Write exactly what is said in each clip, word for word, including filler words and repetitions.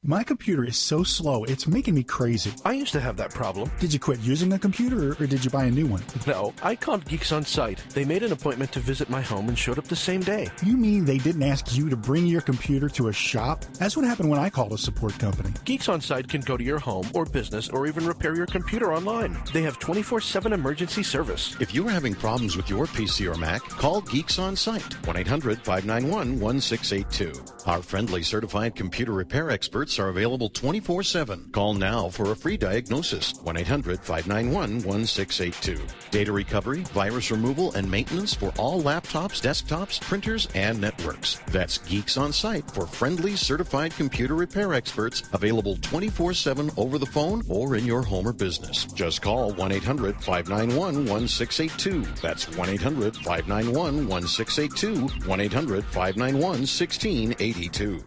My computer is so slow, it's making me crazy. I used to have that problem. Did you quit using a computer, or, or did you buy a new one? No, I called Geeks On Site. They made an appointment to visit my home and showed up the same day. You mean they didn't ask you to bring your computer to a shop? That's what happened when I called a support company. Geeks On Site can go to your home or business or even repair your computer online. They have twenty-four seven emergency service. If you are having problems with your P C or Mac, call Geeks On Site, one eight hundred five nine one one six eight two. Our friendly certified computer repair experts are available twenty-four seven. Call now for a free diagnosis, one eight hundred five nine one one six eight two. Data recovery, virus removal, and maintenance for all laptops, desktops, printers, and networks. That's Geeks On Site for friendly certified computer repair experts, available twenty-four seven over the phone or in your home or business. Just call one eight hundred five nine one one six eight two. That's one eight hundred five nine one one six eight two, one eight hundred five nine one one six eight two.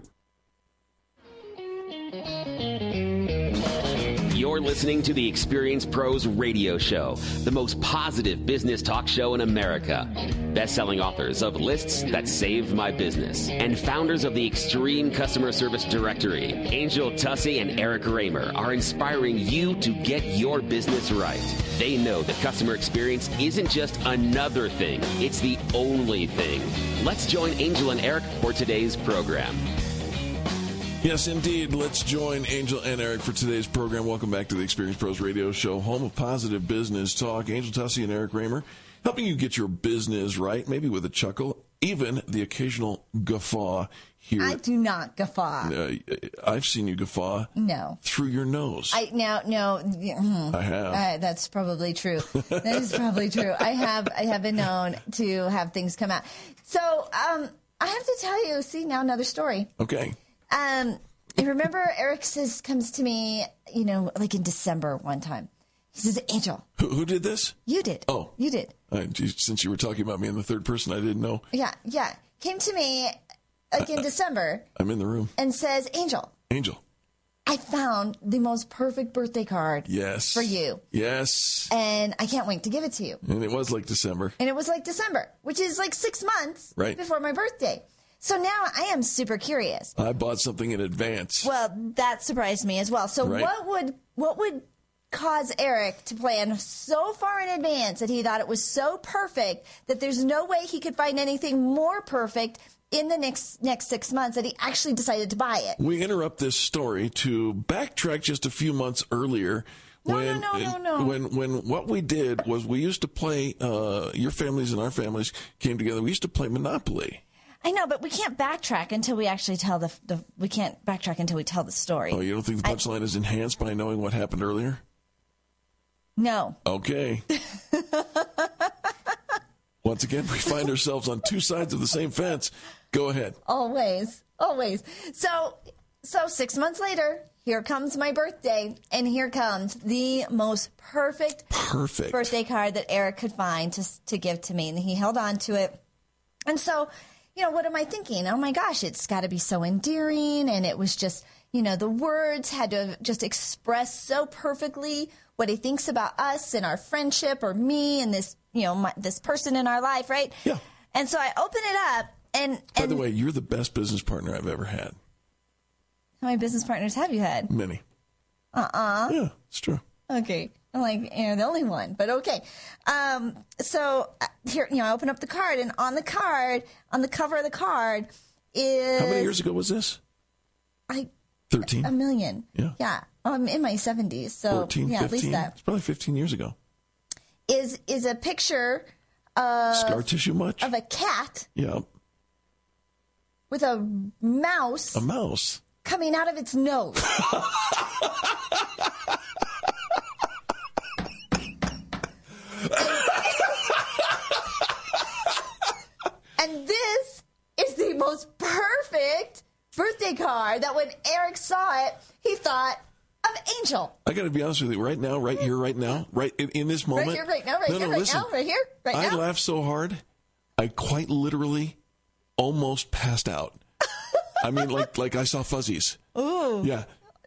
You're listening to the Experience Pros Radio Show, the most positive business talk show in America. Best-selling authors of Lists That Saved My Business and founders of the Extreme Customer Service Directory, Angel Tussey and Eric Raymer, are inspiring you to get your business right. They know that customer experience isn't just another thing, it's the only thing. Let's join Angel and Eric for today's program. Yes, indeed. Let's join Angel and Eric for today's program. Welcome back to the Experience Pros Radio Show, home of positive business talk. Angel Tussey and Eric Raymer, helping you get your business right, maybe with a chuckle, even the occasional guffaw here. I do not guffaw. Uh, I've seen you guffaw. No. Through your nose. I now no. Mm, I have. Uh, that's probably true. That is probably true. I have. I have been known to have things come out. So um, I have to tell you. See, now another story. Okay. Um, I remember Eric says comes to me, you know, like in December one time. He says, Angel. Who, who did this? You did. Oh. You did. Uh, geez, since you were talking about me in the third person, I didn't know. Yeah, yeah. Came to me like in uh, December. I'm in the room. And says, Angel. Angel. I found the most perfect birthday card. Yes. For you. Yes. And I can't wait to give it to you. And it was like December. And it was like December, which is like six months right. before my birthday. So now I am super curious. I bought something in advance. Well, that surprised me as well. So right. what would what would cause Eric to plan so far in advance that he thought it was so perfect that there's no way he could find anything more perfect in the next next six months that he actually decided to buy it? We interrupt this story to backtrack just a few months earlier. No, when, no, no, no, no. When, when what we did was we used to play, uh, your families and our families came together. We used to play Monopoly. I know, but we can't backtrack until we actually tell the, the we can't backtrack until we tell the story. Oh, you don't think the punchline I, is enhanced by knowing what happened earlier? No. Okay. Once again, we find ourselves on two sides of the same fence. Go ahead. Always, always. So, so six months later, here comes my birthday, and here comes the most perfect, perfect birthday card that Eric could find to to give to me, and he held on to it. And so, you know, what am I thinking? Oh, my gosh, it's got to be so endearing. And it was just, you know, the words had to just express so perfectly what he thinks about us and our friendship or me and this, you know, my, this person in our life, right? Yeah. And so I open it up. And, By and the way, you're the best business partner I've ever had. How many business partners have you had? Many. Uh-uh. Yeah, it's true. Okay. I'm like, you're the only one, but okay. Um, so uh, here, you know, I open up the card, and on the card, on the cover of the card is... How many years ago was this? I thirteen? A million. Yeah. Yeah. I'm in my seventies, so fourteen, yeah, fifteen? at least that. It's probably fifteen years ago. Is is a picture of... Scar tissue much? Of a cat. Yeah. With a mouse. A mouse. Coming out of its nose. And this is the most perfect birthday card that when Eric saw it, he thought of Angel. I got to be honest with you. Right now, right here, right now, right in, in this moment. Right here, right now, right no, here, no, right listen, now, right here, right I now. laughed so hard, I quite literally almost passed out. I mean, like like I saw fuzzies. Ooh. Yeah.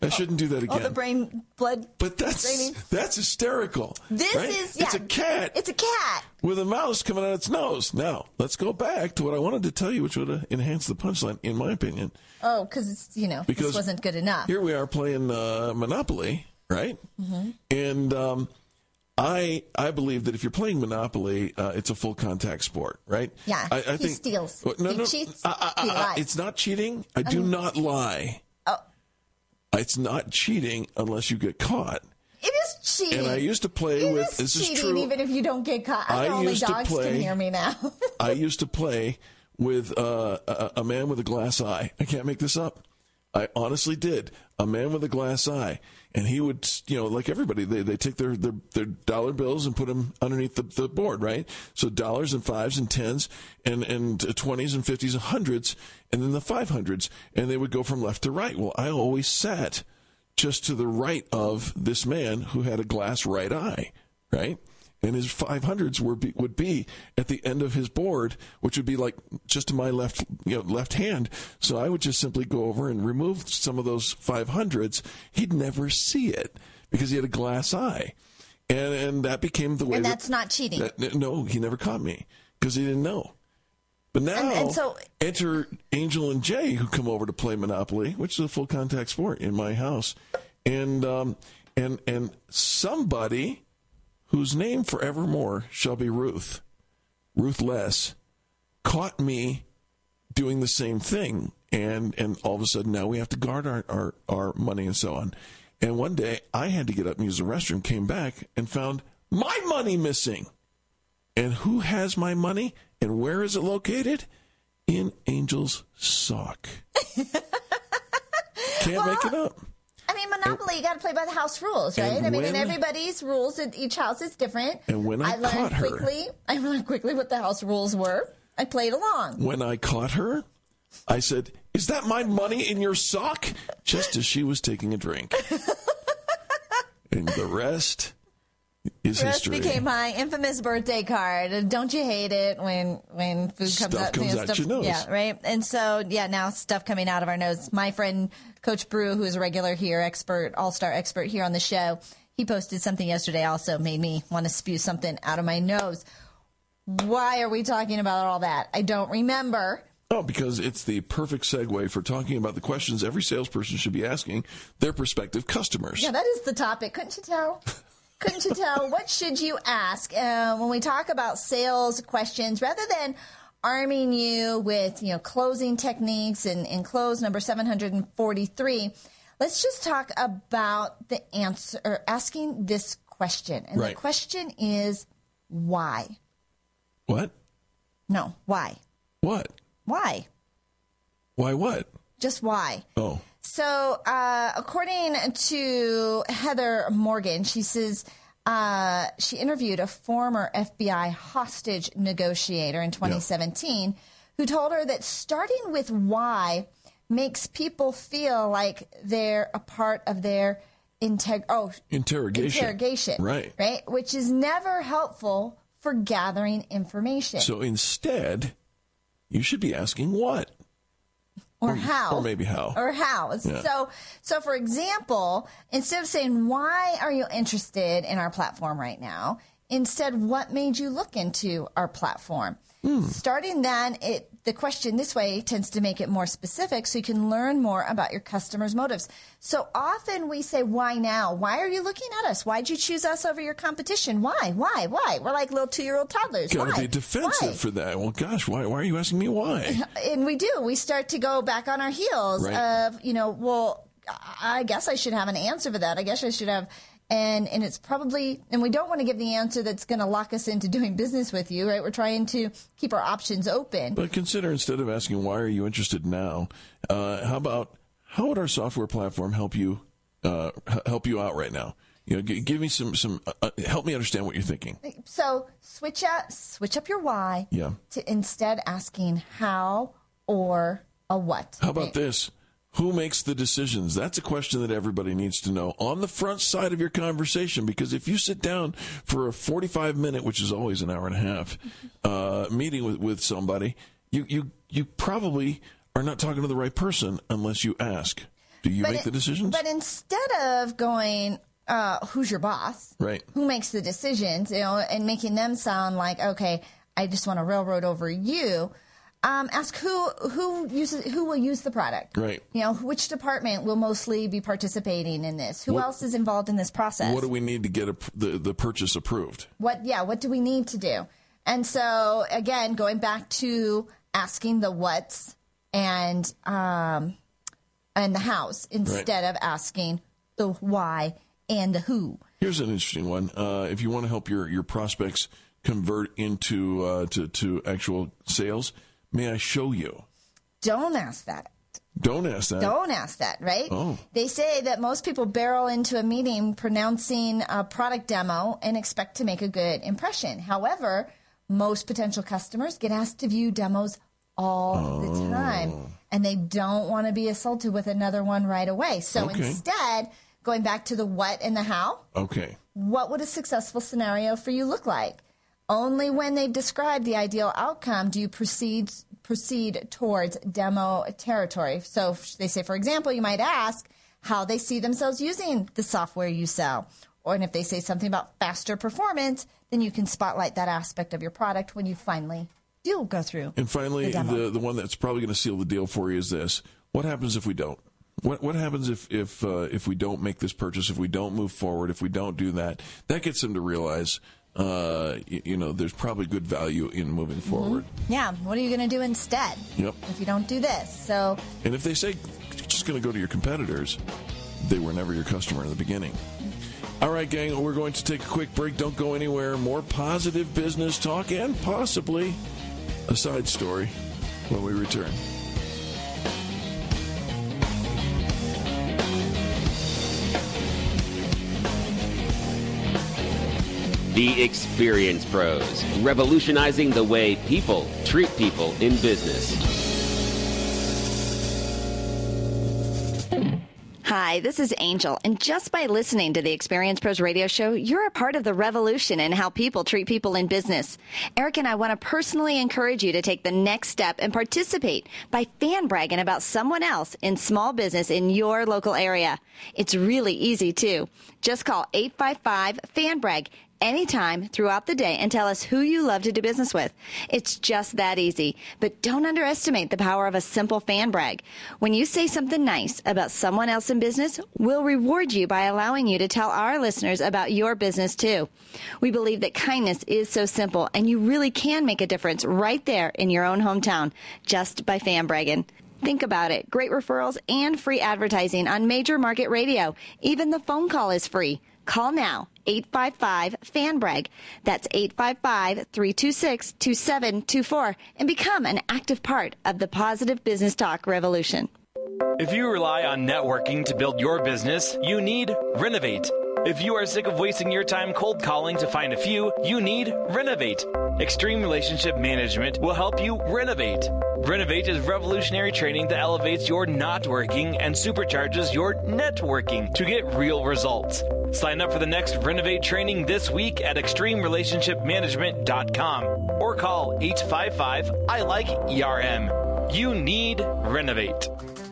I shouldn't do that again. Oh, the brain blood. But that's draining. that's hysterical. This right? is yeah, it's a cat. It's a cat with a mouse coming out its nose. Now let's go back to what I wanted to tell you, which would have enhanced the punchline, in my opinion. Oh, because it's you know because this wasn't good enough. Here we are playing uh, Monopoly, right? Mm-hmm. And um, I I believe that if you're playing Monopoly, uh, it's a full contact sport, right? Yeah, I, I he think, steals. No, he no, cheats. I, I, he I, lies. It's not cheating. I do Um, not lie. Oh. It's not cheating unless you get caught. It is cheating. And I used to play it with. Is this cheating, is true. Even if you don't get caught. I know I only used dogs to play, can hear me now. I used to play with uh, a, a man with a glass eye. I can't make this up. I honestly did. A man with a glass eye. And he would, you know, like everybody, they, they take their, their, their dollar bills and put them underneath the, the board, right? So dollars and fives and tens and, and twenties and fifties and hundreds and then the five hundreds. And they would go from left to right. Well, I always sat just to the right of this man who had a glass right eye, right? And his five hundreds were be, would be at the end of his board, which would be like just to my left, you know, left hand. So I would just simply go over and remove some of those five hundreds. He'd never see it because he had a glass eye, and and that became the way. And that's that, not cheating. That, no, he never caught me because he didn't know. But now, and, and so, enter Angel and Jay, who come over to play Monopoly, which is a full contact sport in my house, and um, and and somebody whose name forevermore shall be Ruth, Ruthless, caught me doing the same thing. And and all of a sudden now we have to guard our, our, our money and so on. And one day I had to get up and use the restroom, came back and found my money missing. And who has my money and where is it located? In Angel's sock. Can't well, make it up. I mean, Monopoly, you got to play by the house rules, right? I mean, when, and everybody's rules at each house is different. And when I, I learned caught her, quickly, I learned quickly what the house rules were. I played along. When I caught her, I said, "Is that my money in your sock?" Just as she was taking a drink. And the rest is the rest history. became my infamous birthday card. Don't you hate it when when food comes stuff out? comes you know, out stuff, your nose. Yeah, right. And so, yeah, now stuff coming out of our nose. My friend Coach Brew, who is a regular here, expert, all-star expert here on the show, he posted something yesterday. Also made me want to spew something out of my nose. Why are we talking about all that? I don't remember. Oh, because it's the perfect segue for talking about the questions every salesperson should be asking their prospective customers. Yeah, that is the topic. Couldn't you tell? Couldn't you tell? What should you ask uh, when we talk about sales questions, rather than arming you with, you know, closing techniques and, and close number seven hundred forty-three? Let's just talk about the answer, or asking this question. And right. The question is, why? What? No, why? What? Why? Why what? Just why. Oh. So, uh, according to Heather Morgan, she says uh, she interviewed a former F B I hostage negotiator in twenty seventeen yeah. who told her that starting with why makes people feel like they're a part of their integ- oh, interrogation. interrogation. Right. Right? Which is never helpful for gathering information. So instead, you should be asking what? Or, or how. Or maybe how. Or how. Yeah. So, so for example, instead of saying, why are you interested in our platform right now? Instead, what made you look into our platform? Mm. Starting then, it, the question this way tends to make it more specific so you can learn more about your customers' motives. So often we say, why now? Why are you looking at us? Why'd you choose us over your competition? Why? Why? Why? We're like little two-year-old toddlers. Got to why? be defensive why? for that. Well, gosh, why, why are you asking me why? And we do. We start to go back on our heels right. of, you know, well, I guess I should have an answer for that. I guess I should have... And and it's probably, and we don't want to give the answer that's going to lock us into doing business with you, right? We're trying to keep our options open. But consider, instead of asking, why are you interested now, uh, how about, how would our software platform help you uh, help you out right now? You know, g- give me some, some uh, help me understand what you're thinking. So switch up, switch up your why yeah. to instead asking how or a what. How about this? Who makes the decisions? That's a question that everybody needs to know on the front side of your conversation, because if you sit down for a forty-five minute, which is always an hour and a half, uh, meeting with, with somebody, you, you, you probably are not talking to the right person unless you ask. Do you but make it, the decisions? But instead of going, uh, who's your boss? Right. Who makes the decisions, you know, and making them sound like, okay, I just want to railroad over you. Um, ask who who uses who will use the product. Right. You know, which department will mostly be participating in this? Who What- else is involved in this process? What do we need to get a, the, the purchase approved? What, yeah, what do we need to do? And so, again, going back to asking the what's and um, and the hows instead Right. of asking the why and the who. Here's an interesting one. Uh, if you want to help your, your prospects convert into uh, to, to actual sales, may I show you? Don't ask that. Don't ask that. Don't ask that, right? Oh. They say that most people barrel into a meeting pronouncing a product demo and expect to make a good impression. However, most potential customers get asked to view demos all Oh. the time, and they don't want to be assaulted with another one right away. So Okay. instead, going back to the what and the how, Okay. what would a successful scenario for you look like? Only when they've described the ideal outcome do you proceed proceed towards demo territory. So if they say, for example, you might ask how they see themselves using the software you sell. Or and if they say something about faster performance, then you can spotlight that aspect of your product when you finally do go through. And finally, the demo. the, the one that's probably going to seal the deal for you is this. What happens if we don't? What what happens if if uh, if we don't make this purchase, if we don't move forward, if we don't do that? That gets them to realize, uh, you, you know, there's probably good value in moving forward. Yeah, what are you going to do instead Yep. if you don't do this? So And if they say, just going to go to your competitors, they were never your customer in the beginning. All right, gang, we're going to take a quick break. Don't go anywhere. More positive business talk and possibly a side story when we return. The Experience Pros, revolutionizing the way people treat people in business. Hi, this is Angel, and just by listening to the Experience Pros radio show, you're a part of the revolution in how people treat people in business. Eric and I want to personally encourage you to take the next step and participate by fan bragging about someone else in small business in your local area. It's really easy, too. Just call eight five five, fan brag anytime throughout the day and tell us who you love to do business with. It's just that easy. But don't underestimate the power of a simple fan brag. When you say something nice about someone else in business, we'll reward you by allowing you to tell our listeners about your business too. We believe that kindness is so simple, and you really can make a difference right there in your own hometown just by fan bragging. Think about it. Great referrals and free advertising on major market radio. Even the phone call is free. Call now, eight five five, fan brag. That's eight five five, three two six, two seven two four, and become an active part of the positive business talk revolution. If you rely on networking to build your business, you need Renovate. If you are sick of wasting your time cold calling to find a few, you need Renovate. Extreme Relationship Management will help you renovate. Renovate is revolutionary training that elevates your not working and supercharges your networking to get real results. Sign up for the next Renovate training this week at extreme relationship management dot com or call eight five five, I like E R M. You need Renovate.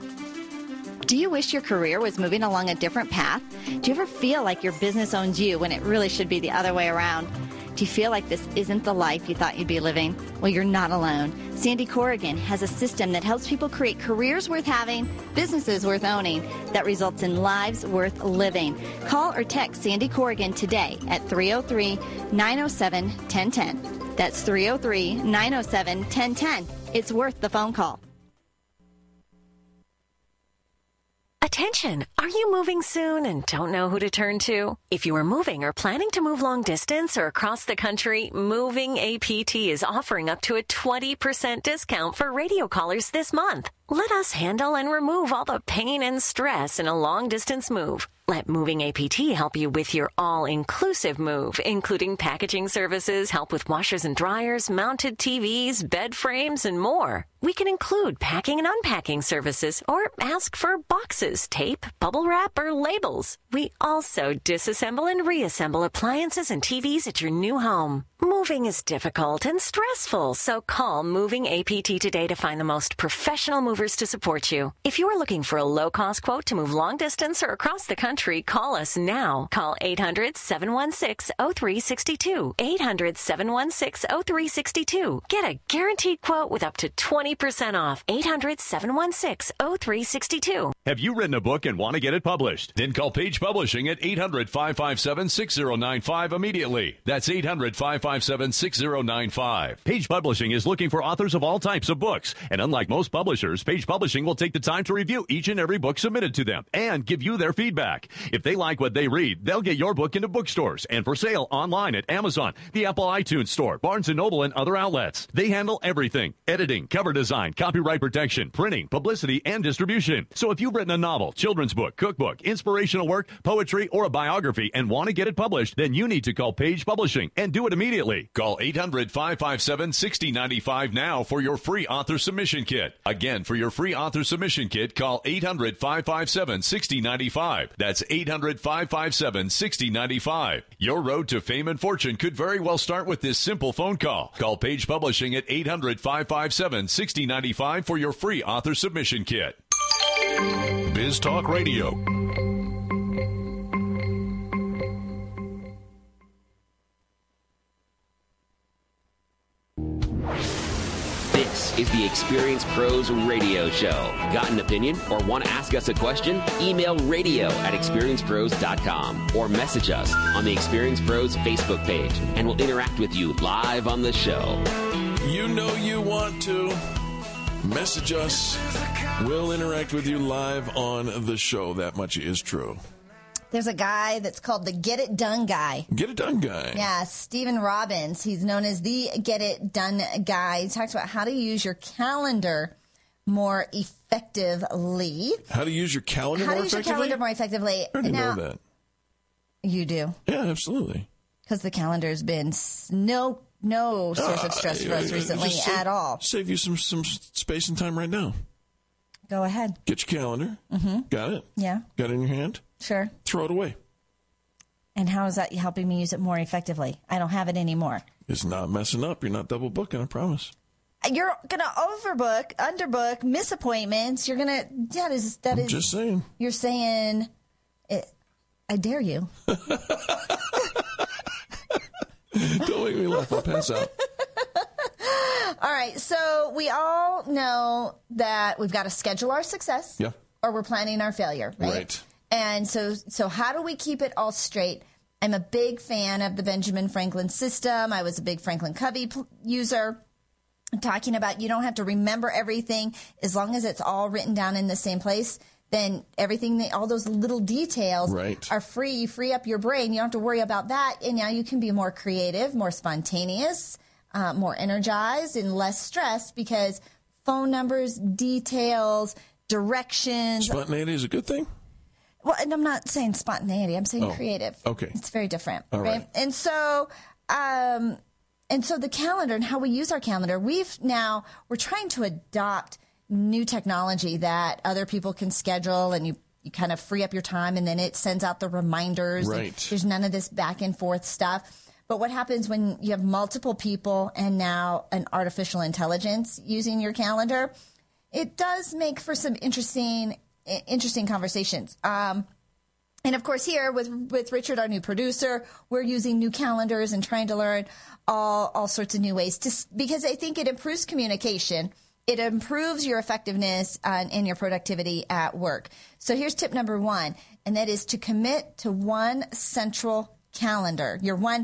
Do you wish your career was moving along a different path? Do you ever feel like your business owns you when it really should be the other way around? Do you feel like this isn't the life you thought you'd be living? Well, you're not alone. Sandy Corrigan has a system that helps people create careers worth having, businesses worth owning, that results in lives worth living. Call or text Sandy Corrigan today at three oh three, nine oh seven, one oh one oh. That's three oh three, nine oh seven, one oh one oh. It's worth the phone call. Attention! Are you moving soon and don't know who to turn to? If you are moving or planning to move long distance or across the country, Moving A P T is offering up to a twenty percent discount for radio callers this month. Let us handle and remove all the pain and stress in a long distance move. Let Moving A P T help you with your all-inclusive move, including packaging services, help with washers and dryers, mounted T Vs, bed frames, and more. We can include packing and unpacking services or ask for boxes, tape, bubble wrap, or labels. We also disassemble and reassemble appliances and T Vs at your new home. Moving is difficult and stressful, so call Moving A P T today to find the most professional moving drivers to support you. If you are looking for a low-cost quote to move long distance or across the country, call us now. Call eight hundred, seven one six, oh three six two. eight hundred, seven one six, oh three six two. Get a guaranteed quote with up to twenty percent off. eight hundred, seven one six, oh three six two. Have you written a book and want to get it published? Then call Page Publishing at eight hundred, five five seven, six oh nine five immediately. That's eight hundred, five five seven, six oh nine five. Page Publishing is looking for authors of all types of books. And unlike most publishers, Page Publishing will take the time to review each and every book submitted to them and give you their feedback. If they like what they read, they'll get your book into bookstores and for sale online at Amazon, the Apple iTunes Store, Barnes and Noble, and other outlets. They handle everything: editing, cover design, copyright protection, printing, publicity, and distribution. So if you've written a novel, children's book, cookbook, inspirational work, poetry, or a biography and want to get it published, then you need to call Page Publishing and do it immediately. Call eight hundred, five five seven, six oh nine five now for your free author submission kit. Again, for your free author submission kit, call eight hundred, five five seven, six oh nine five. That's eight hundred, five five seven, six oh nine five. Your road to fame and fortune could very well start with this simple phone call. Call Page Publishing at eight hundred, five five seven, six oh nine five for your free author submission kit. Biz Talk Radio. This is the Experience Pros Radio Show. Got an opinion or want to ask us a question? Email radio at experience pros dot com or message us on the Experience Pros Facebook page, and we'll interact with you live on the show. You know you want to. Message us. We'll interact with you live on the show. That much is true. There's a guy that's called the Get It Done guy. Get It Done guy. Yeah, Stephen Robbins. He's known as the Get It Done guy. He talks about how to use your calendar more effectively. How to use your calendar how more effectively? How to use effectively? your calendar more effectively. I already now, know that. You do? Yeah, absolutely. Because the calendar's been no no source uh, of stress for us recently save, at all. Save you some, some space and time right now. Go ahead. Get your calendar. Mm-hmm. Got it? Yeah. Got it in your hand? Sure. Throw it away. And how is that helping me use it more effectively? I don't have it anymore. It's not messing up. You're not double booking, I promise. You're going to overbook, underbook, miss appointments. You're going to, that is, that I'm is. just saying. You're saying, it, I dare you. Don't make me laugh. I'll pass out. All right. So we all know that we've got to schedule our success. Yeah. Or we're planning our failure, right? Right. And so, so how do we keep it all straight? I'm a big fan of the Benjamin Franklin system. I was a big Franklin Covey pl- user. Talking about you don't have to remember everything as long as it's all written down in the same place. Then everything, that, all those little details right. are free. You free up your brain. You don't have to worry about that. And now you can be more creative, more spontaneous, uh, more energized, and less stressed because phone numbers, details, directions. Spontaneity is a good thing? Well, and I'm not saying spontaneity. I'm saying oh, creative. Okay. It's very different. All right? right. And so, um, and so the calendar and how we use our calendar, we've now, we're trying to adopt new technology that other people can schedule and you, you kind of free up your time and then it sends out the reminders. Right. There's none of this back and forth stuff. But what happens when you have multiple people and now an artificial intelligence using your calendar? It does make for some interesting interesting conversations. Um, and of course here with with Richard, our new producer, we're using new calendars and trying to learn all all sorts of new ways to, because I think it improves communication. It improves your effectiveness uh, and your productivity at work. So here's tip number one, and that is to commit to one central calendar, your one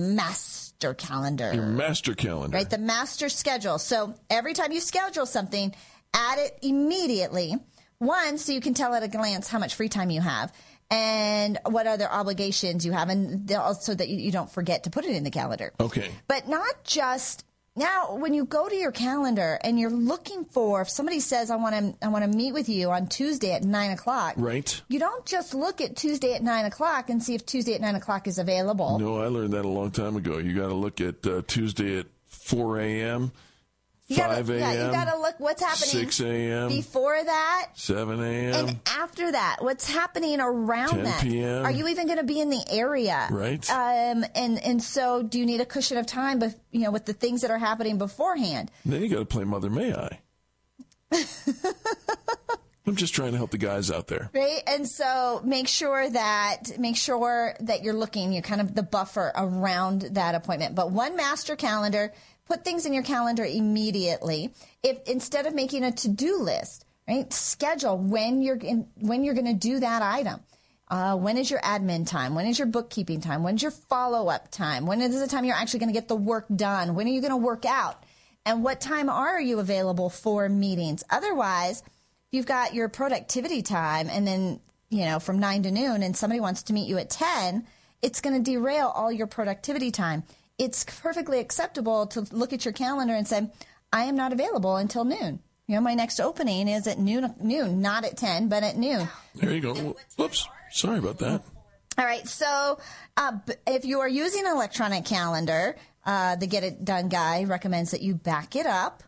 master calendar. Your master calendar. Right, the master schedule. So every time you schedule something, add it immediately. One, so you can tell at a glance how much free time you have and what other obligations you have, and also that you, you don't forget to put it in the calendar. Okay. But not just now, when you go to your calendar and you're looking for, if somebody says, I want to I want to meet with you on Tuesday at nine o'clock. Right. You don't just look at Tuesday at nine o'clock and see if Tuesday at nine o'clock is available. No, I learned that a long time ago. You got to look at uh, Tuesday at four a.m., five a.m., yeah, you got to look what's happening six a.m., before that, seven a.m., and after that. What's happening around ten that? p.m. Are you even going to be in the area? Right. Um, and and so, do you need a cushion of time? But you know, with the things that are happening beforehand. Then you got to play Mother May I. I'm just trying to help the guys out there. Right. And so make sure that make sure that you're looking, you're kind of the buffer around that appointment. But one master calendar, put things in your calendar immediately. If instead of making a to-do list, right, schedule when you're in, when you're going to do that item. Uh, when is your admin time? When is your bookkeeping time? When's your follow-up time? When is the time you're actually going to get the work done? When are you going to work out? And what time are you available for meetings? Otherwise, you've got your productivity time and then, you know, from nine to noon and somebody wants to meet you at ten, it's going to derail all your productivity time. It's perfectly acceptable to look at your calendar and say, I am not available until noon. You know, my next opening is at noon, noon, not at ten, but at noon. There you go. Whoops. Sorry about that. All right. So uh, if you are using an electronic calendar, uh, the Get It Done guy recommends that you back it up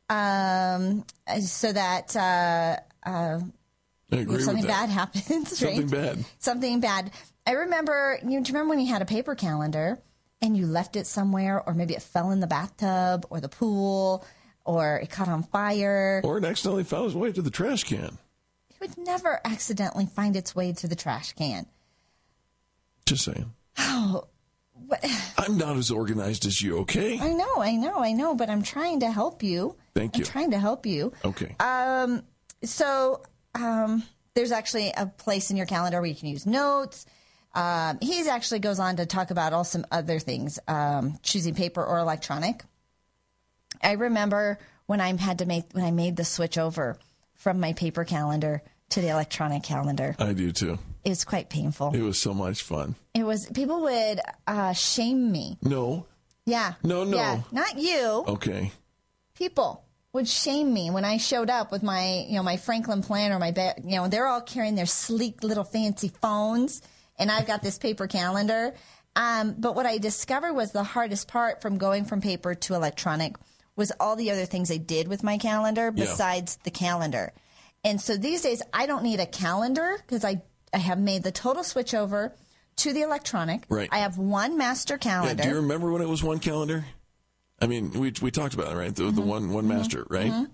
um, so that uh, uh, I agree if something with that. bad happens. Something right? bad. Something bad. I remember, you, do you remember when you had a paper calendar and you left it somewhere, or maybe it fell in the bathtub or the pool, or it caught on fire? Or it accidentally found its way to the trash can. It would never accidentally find its way to the trash can. Just saying. Oh, what? I'm not as organized as you, okay? I know, I know, I know, but I'm trying to help you. Thank you. I'm trying to help you. Okay. Um. So, um, there's actually a place in your calendar where you can use notes. Um, he actually goes on to talk about all some other things, um, choosing paper or electronic. I remember when I had to make when I made the switch over from my paper calendar to the electronic calendar. I do too. It was quite painful. It was so much fun. It was. People would uh, shame me. No. Yeah. No, no. Yeah, not you. Okay. People would shame me when I showed up with my, you know, my Franklin planner, my, ba- you know, they're all carrying their sleek little fancy phones, and I've got this paper calendar. Um, but what I discovered was the hardest part from going from paper to electronic was all the other things I did with my calendar besides yeah. the calendar. And so these days I don't need a calendar because I, I have made the total switch over to the electronic. Right. I have one master calendar. Yeah, do you remember when it was one calendar? I mean, we we talked about it, right? The, mm-hmm. the one one mm-hmm. master, right? Mm-hmm.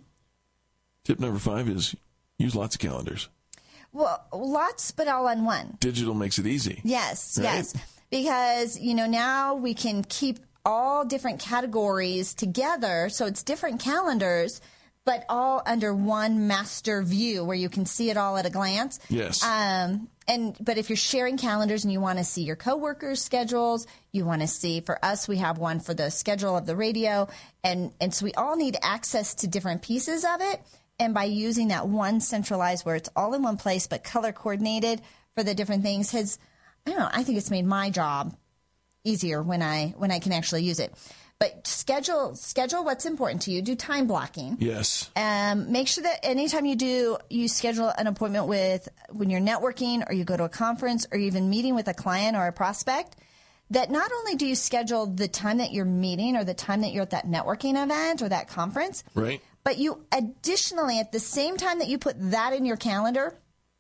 Tip number five is use lots of calendars. Well, lots, but all on one. Digital makes it easy. Yes, right? yes. Because, you know, now we can keep all different categories together. So it's different calendars, but all under one master view where you can see it all at a glance. Yes. Um, and but if you're sharing calendars and you want to see your coworkers' schedules, you want to see, for us, we have one for the schedule of the radio. And, and so we all need access to different pieces of it. And by using that one centralized where it's all in one place but color coordinated for the different things has, I don't know, I think it's made my job easier when I when I can actually use it. But schedule schedule what's important to you. Do time blocking. Yes. Um, make sure that anytime you do, you schedule an appointment with when you're networking or you go to a conference or even meeting with a client or a prospect, that not only do you schedule the time that you're meeting or the time that you're at that networking event or that conference, right, but you additionally, at the same time that you put that in your calendar,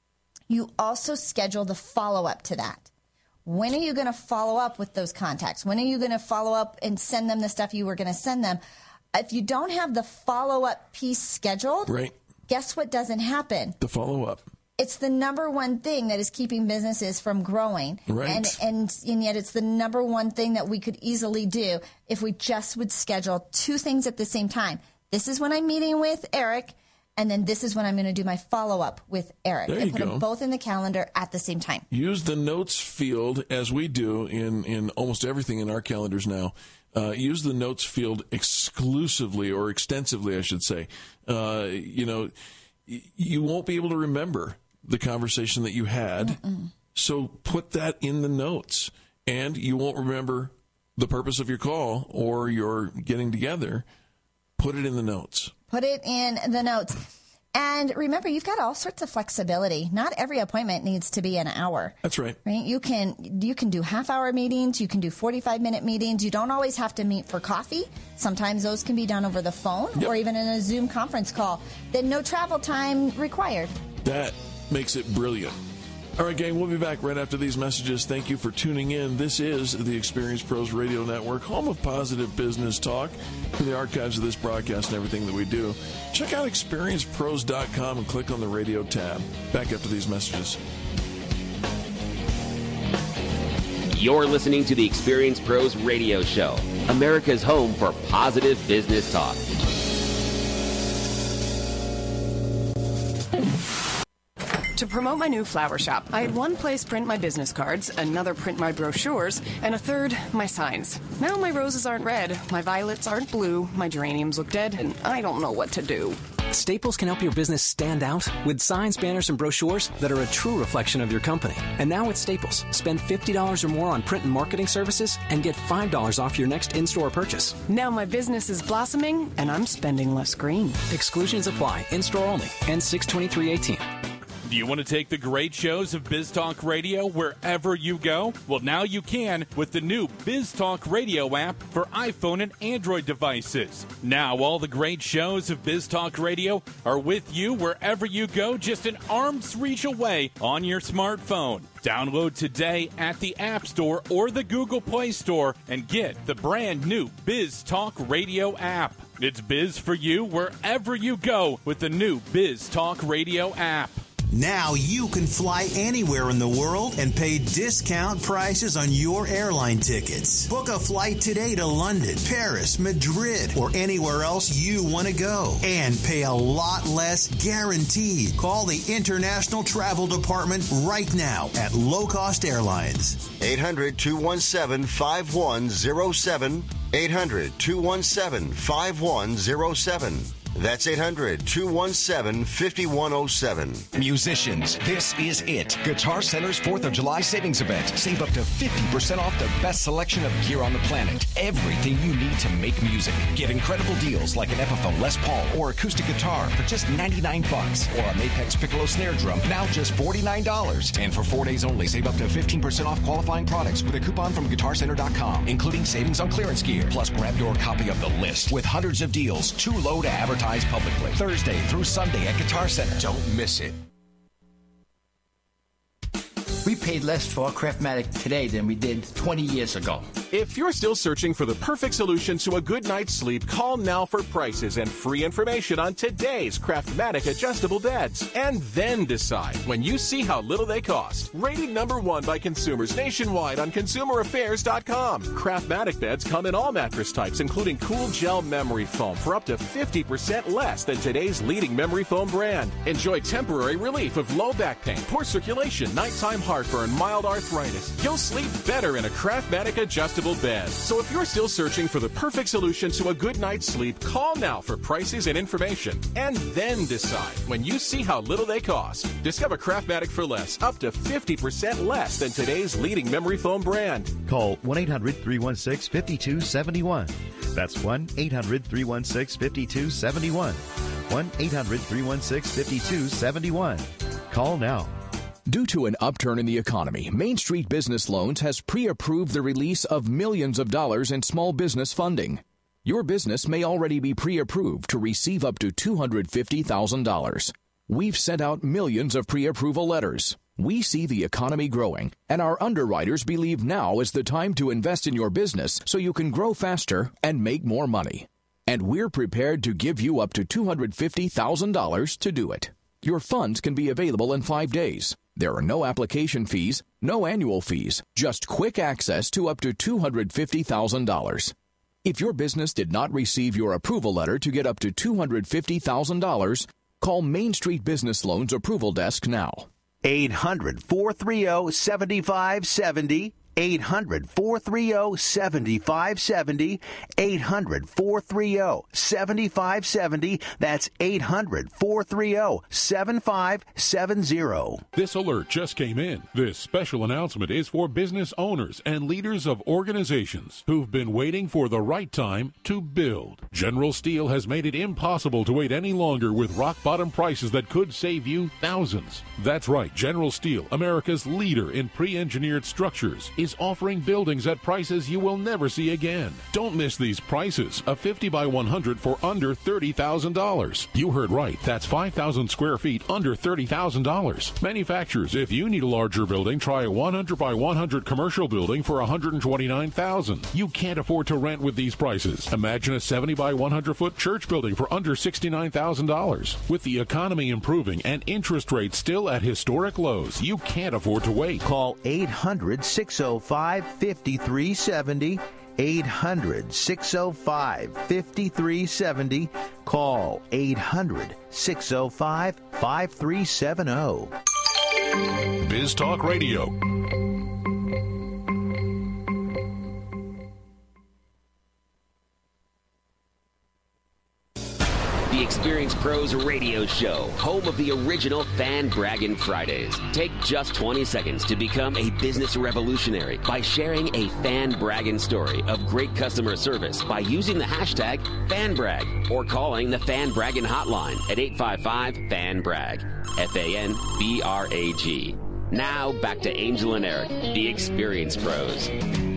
you also schedule the follow-up to that. When are you going to follow up with those contacts? When are you going to follow up and send them the stuff you were going to send them? If you don't have the follow-up piece scheduled, right, guess what doesn't happen? The follow-up. It's the number one thing that is keeping businesses from growing. Right. And, and, and yet it's the number one thing that we could easily do if we just would schedule two things at the same time. This is when I'm meeting with Eric, and then this is when I'm going to do my follow-up with Eric. There and you put go. them both in the calendar at the same time. Use the notes field, as we do in, in almost everything in our calendars now. Uh, use the notes field exclusively, or extensively, I should say. Uh, you know, y- you won't be able to remember the conversation that you had, Mm-mm. so put that in the notes. And you won't remember the purpose of your call or your getting together. Put it in the notes. Put it in the notes. And remember, you've got all sorts of flexibility. Not every appointment needs to be an hour. That's right. Right? You can you can do half-hour meetings. You can do forty-five minute meetings. You don't always have to meet for coffee. Sometimes those can be done over the phone yep. or even in a Zoom conference call. Then no travel time required. That makes it brilliant. All right, gang, we'll be back right after these messages. Thank you for tuning in. This is the Experience Pros Radio Network, home of positive business talk. For the archives of this broadcast and everything that we do, check out experience pros dot com and click on the radio tab. Back after these messages. You're listening to the Experience Pros Radio Show, America's home for positive business talk. To promote my new flower shop, I had one place print my business cards, another print my brochures, and a third, my signs. Now my roses aren't red, my violets aren't blue, my geraniums look dead, and I don't know what to do. Staples can help your business stand out with signs, banners, and brochures that are a true reflection of your company. And now at Staples, spend fifty dollars or more on print and marketing services and get five dollars off your next in-store purchase. Now my business is blossoming, and I'm spending less green. Exclusions apply. In-store only. Ends six twenty-three eighteen. Do you want to take the great shows of Biz Talk Radio wherever you go? Well, now you can with the new Biz Talk Radio app for iPhone and Android devices. Now all the great shows of Biz Talk Radio are with you wherever you go, just an arm's reach away on your smartphone. Download today at the App Store or the Google Play Store and get the brand new Biz Talk Radio app. It's Biz for you wherever you go with the new Biz Talk Radio app. Now you can fly anywhere in the world and pay discount prices on your airline tickets. Book a flight today to London, Paris, Madrid, or anywhere else you want to go. And pay a lot less guaranteed. Call the International Travel Department right now at Low Cost Airlines. eight hundred, two one seven, five one zero seven. eight hundred, two one seven, five one zero seven. That's eight hundred, two one seven, five one zero seven. Musicians, this is it. Guitar Center's fourth of July savings event. Save up to fifty percent off the best selection of gear on the planet. Everything you need to make music. Get incredible deals like an Epiphone Les Paul or acoustic guitar for just ninety-nine bucks, or a Mapex Piccolo snare drum, now just forty-nine dollars. And for four days only, save up to fifteen percent off qualifying products with a coupon from guitar center dot com, including savings on clearance gear. Plus, grab your copy of the list with hundreds of deals too low to advertise publicly. Thursday through Sunday at Guitar Center. Don't miss it. We paid less for Craftmatic today than we did twenty years ago. If you're still searching for the perfect solution to a good night's sleep, call now for prices and free information on today's Craftmatic adjustable beds. And then decide when you see how little they cost. Rated number one by consumers nationwide on consumer affairs dot com. Craftmatic beds come in all mattress types, including cool gel memory foam for up to fifty percent less than today's leading memory foam brand. Enjoy temporary relief of low back pain, poor circulation, nighttime heartburn, mild arthritis. You'll sleep better in a Craftmatic adjustable bed. So if you're still searching for the perfect solution to a good night's sleep, call now for prices and information. And then decide when you see how little they cost. Discover Craftmatic for less, up to fifty percent less than today's leading memory foam brand. Call one eight hundred, three one six, five two seven one. That's one eight hundred, three one six, five two seven one. one eight hundred, three one six, five two seven one. Call now. Due to an upturn in the economy, Main Street Business Loans has pre-approved the release of millions of dollars in small business funding. Your business may already be pre-approved to receive up to two hundred fifty thousand dollars. We've sent out millions of pre-approval letters. We see the economy growing, and our underwriters believe now is the time to invest in your business so you can grow faster and make more money. And we're prepared to give you up to two hundred fifty thousand dollars to do it. Your funds can be available in five days. There are no application fees, no annual fees, just quick access to up to two hundred fifty thousand dollars. If your business did not receive your approval letter to get up to two hundred fifty thousand dollars, call Main Street Business Loans Approval Desk now. eight hundred, four three zero, seven five seven zero. eight hundred, four three zero, seven five seven zero. eight hundred, four three zero, seven five seven zero. That's eight hundred, four three zero, seven five seven zero. This alert just came in. This special announcement is for business owners and leaders of organizations who've been waiting for the right time to build. General Steel has made it impossible to wait any longer with rock-bottom prices that could save you thousands. That's right. General Steel, America's leader in pre-engineered structures, is is offering buildings at prices you will never see again. Don't miss these prices. A fifty by one hundred for under thirty thousand dollars. You heard right. That's five thousand square feet under thirty thousand dollars. Manufacturers, if you need a larger building, try a one hundred by one hundred commercial building for one hundred twenty-nine thousand dollars. You can't afford to rent with these prices. Imagine a seventy by one hundred foot church building for under sixty-nine thousand dollars. With the economy improving and interest rates still at historic lows, you can't afford to wait. Call eight hundred, six oh five, five three seven oh. eight hundred, six oh five, five three seven oh. Call eight hundred, six oh five, five three seven oh. Biz Talk Radio. The Experience Pros Radio Show, home of the original Fan Braggin' Fridays. Take just twenty seconds to become a business revolutionary by sharing a Fan Braggin' story of great customer service by using the hashtag FanBrag or calling the Fan Braggin' hotline at eight five five, F A N brag, F A N B R A G. Now back to Angel and Eric, the Experience Pros.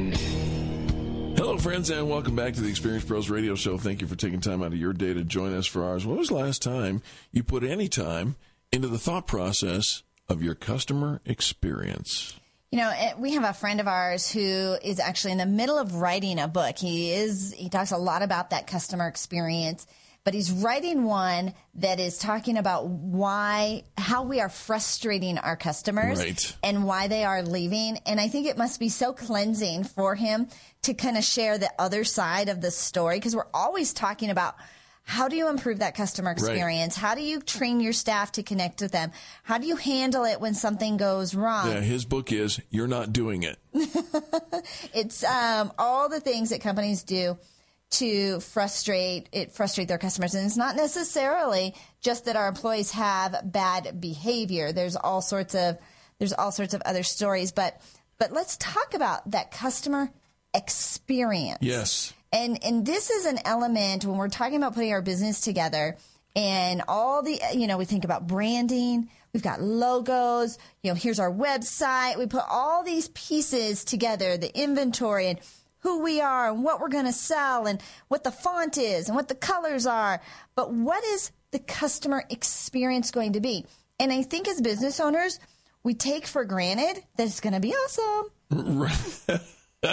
Hello, friends, and welcome back to the Experience Pros Radio Show. Thank you for taking time out of your day to join us for ours. When was the last time you put any time into the thought process of your customer experience? You know, we have a friend of ours who is actually in the middle of writing a book. He is, he talks a lot about that customer experience, but he's writing one that is talking about why, how we are frustrating our customers right. and why they are leaving. And I think it must be so cleansing for him to kind of share the other side of the story, because we're always talking about how do you improve that customer experience? Right. How do you train your staff to connect with them? How do you handle it when something goes wrong? Yeah, his book is You're Not Doing It. It's um, all the things that companies do to frustrate it frustrate their customers. And it's not necessarily just that our employees have bad behavior. There's all sorts of there's all sorts of other stories. But but let's talk about that customer experience. Yes. And and this is an element when we're talking about putting our business together and all the, you know, we think about branding, we've got logos, you know, here's our website. We put all these pieces together, the inventory and who we are and what we're going to sell and what the font is and what the colors are. But what is the customer experience going to be? And I think as business owners, we take for granted that it's going to be awesome.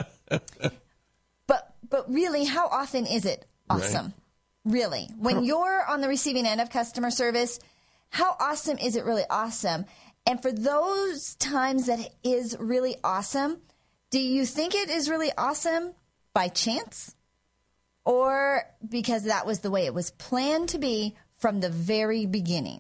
but but really, how often is it awesome? Right. Really? When you're on the receiving end of customer service, how awesome is it really awesome? And for those times that it is really awesome, do you think it is really awesome by chance or because that was the way it was planned to be from the very beginning?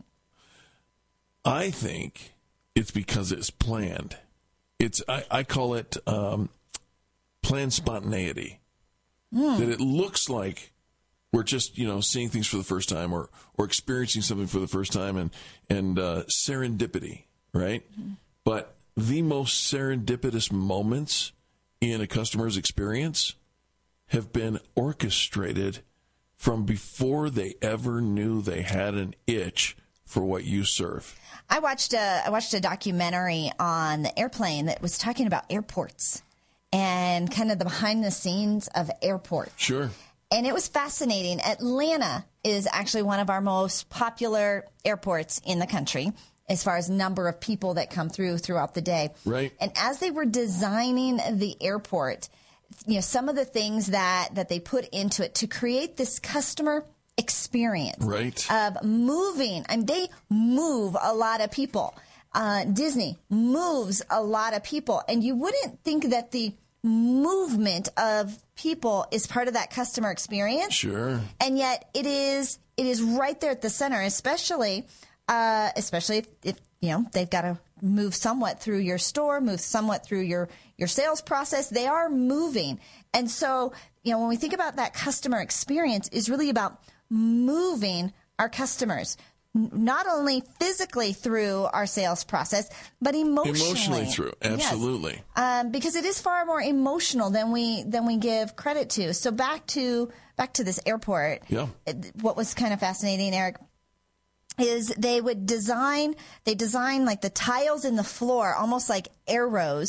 I think it's because it's planned. It's I, I call it um, planned spontaneity. Mm. That it looks like we're just, you know, seeing things for the first time or, or experiencing something for the first time and, and uh, serendipity, right? Mm. But the most serendipitous moments in a customer's experience have been orchestrated from before they ever knew they had an itch for what you serve. I watched a I watched a documentary on the airplane that was talking about airports and kind of the behind the scenes of airports. Sure. And it was fascinating. Atlanta is actually one of our most popular airports in the country as far as number of people that come through throughout the day. Right. And as they were designing the airport, you know, some of the things that, that they put into it to create this customer experience right. of moving. I mean, they move a lot of people. Uh, Disney moves a lot of people. And you wouldn't think that the movement of people is part of that customer experience. Sure. And yet it is, it is right there at the center, especially Uh, especially if, if, you know, they've got to move somewhat through your store, move somewhat through your, your sales process. They are moving. And so, you know, when we think about that customer experience, is really about moving our customers, n- not only physically through our sales process, but emotionally. Emotionally through, absolutely. Yes. Um, because it is far more emotional than we than we give credit to. So back to back to this airport. Yeah. What was kind of fascinating, Eric, is they would design, they design like the tiles in the floor, almost like arrows,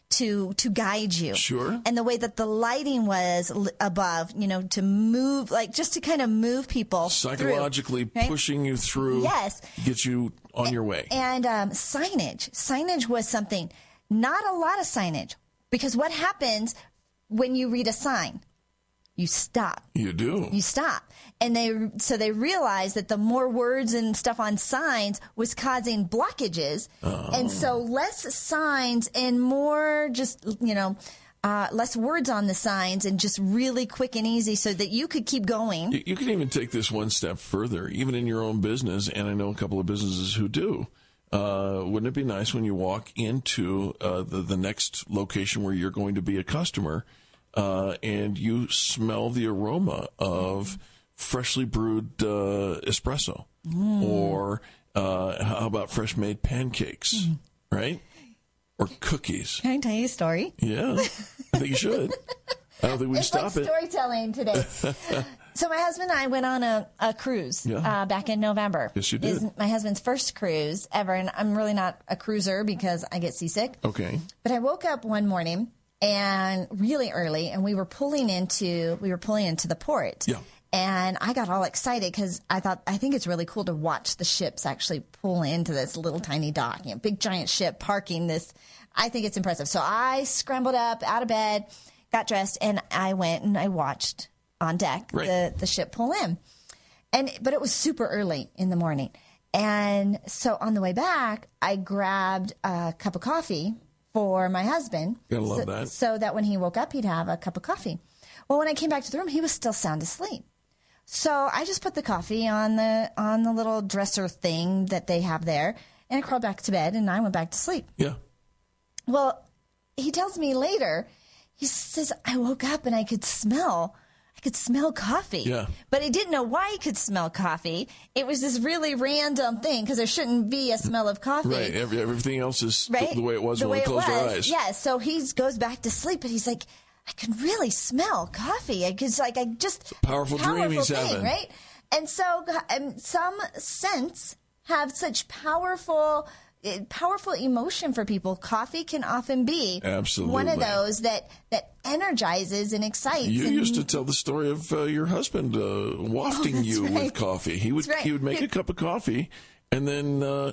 to to guide you. Sure. And the way that the lighting was l- above, you know, to move, like just to kind of move people Psychologically through, right? pushing you through. Yes. Get you on your way. And um, signage. Signage was something, not a lot of signage, because what happens when you read a sign? You stop. You do. You stop. And they so they realized that the more words and stuff on signs was causing blockages. Oh. And so less signs and more just, you know, uh, less words on the signs and just really quick and easy so that you could keep going. You, you can even take this one step further, even in your own business, and I know a couple of businesses who do. Uh, wouldn't it be nice when you walk into uh, the, the next location where you're going to be a customer uh, and you smell the aroma of freshly brewed uh, espresso, Mm. or uh, how about fresh made pancakes, Mm. right? Or cookies. Can I tell you a story? Yeah, I think you should. I don't think we It's stop like it. storytelling today. So my husband and I went on a, a cruise Yeah. uh, back in November. Yes, you did. It's my husband's first cruise ever, and I'm really not a cruiser because I get seasick. Okay. But I woke up one morning and really early, and we were pulling into we were pulling into the port. Yeah. And I got all excited because I thought, I think it's really cool to watch the ships actually pull into this little tiny dock, you know, big giant ship parking this. I think it's impressive. So I scrambled up out of bed, got dressed, and I went and I watched on deck Right. the, the ship pull in. And but it was super early in the morning. And so on the way back, I grabbed a cup of coffee for my husband. Gotta love so, that. So that when he woke up, he'd have a cup of coffee. Well, when I came back to the room, he was still sound asleep. So I just put the coffee on the on the little dresser thing that they have there, and I crawled back to bed, and I went back to sleep. Yeah. Well, he tells me later, he says, I woke up and I could smell, I could smell coffee. Yeah. But he didn't know why he could smell coffee. It was this really random thing because there shouldn't be a smell of coffee. Right. Every, everything else is th- Right? the way it was The when way we it closed our was. eyes. Yeah. So he goes back to sleep, but he's like, I can really smell coffee. I could like I just Powerful dream he's thing, having. right? And so um, some scents have such powerful, uh, powerful emotion for people. Coffee can often be Absolutely. one of those that that energizes and excites. You and, used to tell the story of uh, your husband uh, wafting that's you right. with coffee. He would That's right. he would make a cup of coffee and then uh,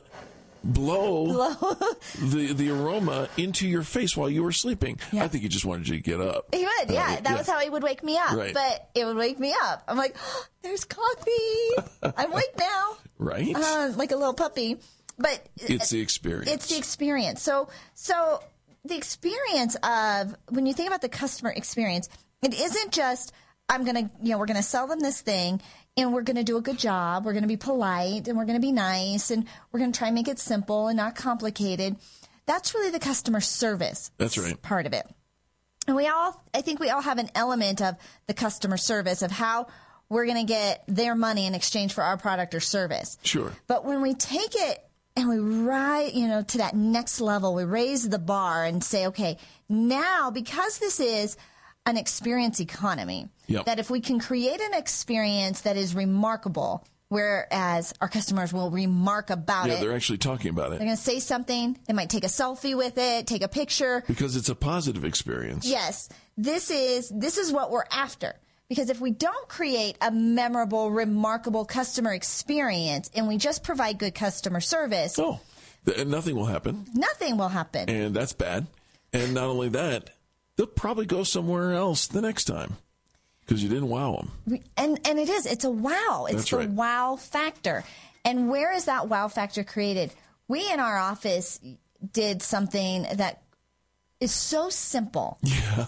blow, Blow. the the aroma into your face while you were sleeping. I think he just wanted you to get up. He would, yeah. Uh, that was how he would wake me up. Right. But it would wake me up. I'm like, oh, there's coffee. I'm awake now. Right. Uh, like a little puppy. But It's the experience. It's the experience. So, so the experience of when you think about the customer experience, it isn't just I'm gonna, you know, we're gonna sell them this thing, and we're gonna do a good job. We're gonna be polite, and we're gonna be nice, and we're gonna try and make it simple and not complicated. That's really the customer service. That's right. Part of it. And we all, I think we all have an element of the customer service of how we're going to get their money in exchange for our product or service. Sure. But when we take it and we rise, you know, to that next level, we raise the bar and say, okay, now because this is an experience economy, Yep. that if we can create an experience that is remarkable, whereas our customers will remark about yeah, it. they're actually talking about They're it going to say something. They might take a selfie with it, take a picture. because it's a positive experience. Yes, this is this is what we're after. Because if we don't create a memorable, remarkable customer experience and we just provide good customer service, oh, th- nothing will happen, nothing will happen. and that's bad. And not only that, they'll probably go somewhere else the next time because you didn't wow them. We- And and it is. It's a wow. It's That's the right. wow factor. And where is that wow factor created? We in our office did something that is so simple. Yeah.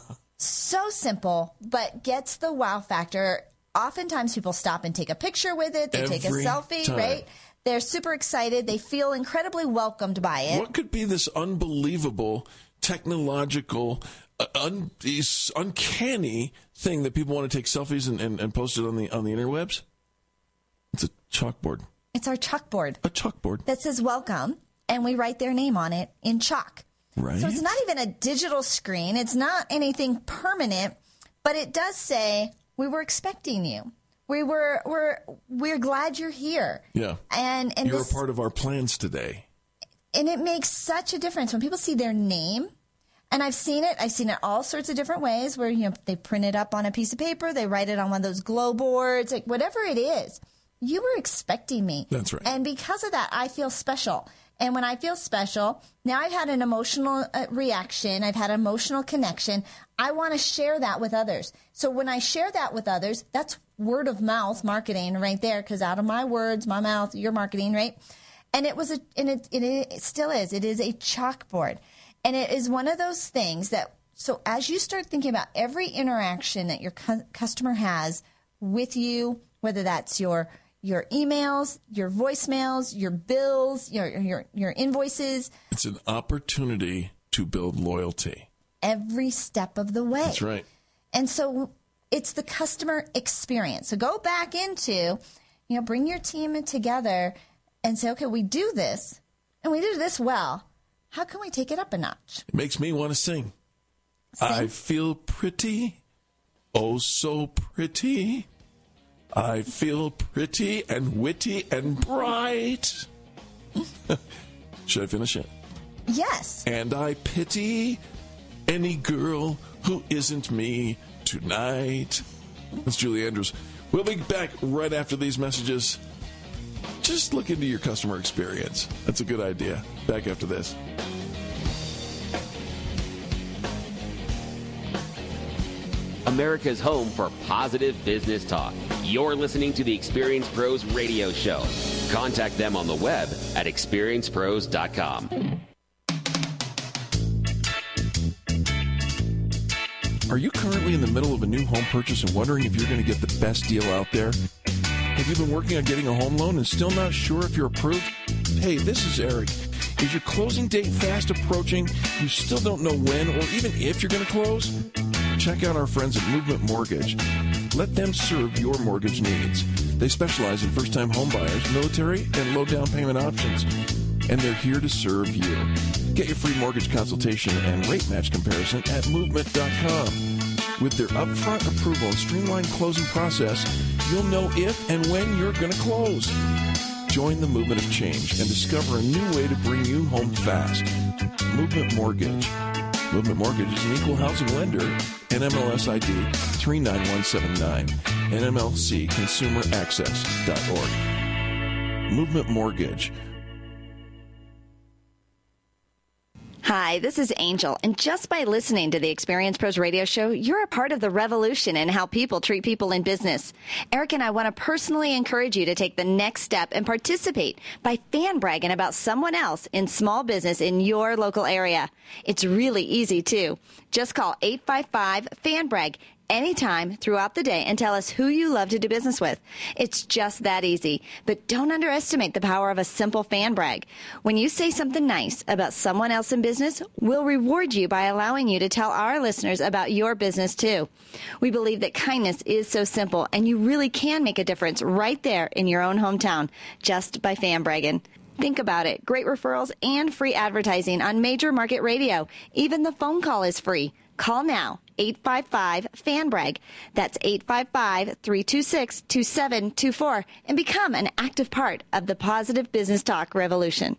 So simple, but gets the wow factor. Oftentimes people stop and take a picture with it. They take a Every selfie, time. right? They're super excited. They feel incredibly welcomed by it. What could be this unbelievable technological, uh, un- is uncanny thing that people want to take selfies and, and, and post it on the on the interwebs? It's a chalkboard. It's our chalkboard. A chalkboard. That says welcome, and we write their name on it in chalk. Right. So it's not even a digital screen. It's not anything permanent, but it does say, we were expecting you. We were, we're, we're glad you're here. Yeah. And, and You're this, a part of our plans today. and it makes such a difference when people see their name. And I've seen it. I've seen it all sorts of different ways where, you know, they print it up on a piece of paper. They write it on one of those glow boards, like whatever it is. You were expecting me. That's right. And because of that, I feel special. And when I feel special, now I've had an emotional uh, reaction. I've had an emotional connection. I want to share that with others. So when I share that with others, that's word of mouth marketing right there, because out of my words, my mouth, your marketing, right? And it was a, and it, it, it still is. It is a chalkboard. And it is one of those things that, so as you start thinking about every interaction that your cu- customer has with you, whether that's your your emails, your voicemails, your bills, your your your invoices. It's an opportunity to build loyalty. Every step of the way. That's right. And so it's the customer experience. So go back into, you know, bring your team together and say, okay, we do this, and we do this well. How can we take it up a notch? It makes me want to sing. Sing? I feel pretty, oh so pretty. I feel pretty and witty and bright. Should I finish it? Yes. And I pity any girl who isn't me tonight. That's Julie Andrews. We'll be back right after these messages. Just look into your customer experience. That's a good idea. Back after this. America's home for positive business talk. You're listening to the Experience Pros Radio Show. Contact them on the web at experience pros dot com. Are you currently in the middle of a new home purchase and wondering if you're going to get the best deal out there? Have you been working on getting a home loan and still not sure if you're approved? Hey, this is Eric. Is your closing date fast approaching? You still don't know when or even if you're going to close? Check out our friends at Movement Mortgage. Let them serve your mortgage needs. They specialize in first-time home buyers, military, and low down payment options. And they're here to serve you. Get your free mortgage consultation and rate match comparison at movement dot com. With their upfront approval and streamlined closing process, you'll know if and when you're going to close. Join the movement of change and discover a new way to bring you home fast. Movement Mortgage. Movement Mortgage is an equal housing lender. N M L S I D three nine one seven nine. N M L C consumer access dot org. Movement Mortgage. Hi, this is Angel, and just by listening to the Experience Pros Radio Show, you're a part of the revolution in how people treat people in business. Eric and I want to personally encourage you to take the next step and participate by fan bragging about someone else in small business in your local area. It's really easy, too. Just call eight five five, fan brag anytime throughout the day and tell us who you love to do business with. It's just that easy. But don't underestimate the power of a simple fan brag. When you say something nice about someone else in business, we'll reward you by allowing you to tell our listeners about your business too. We believe that kindness is so simple, and you really can make a difference right there in your own hometown just by fan bragging. Think about it. Great referrals and free advertising on major market radio. Even the phone call is free. Call now, eight five five, fan brag. That's eight five five, three two six, two seven two four, and become an active part of the positive business talk revolution.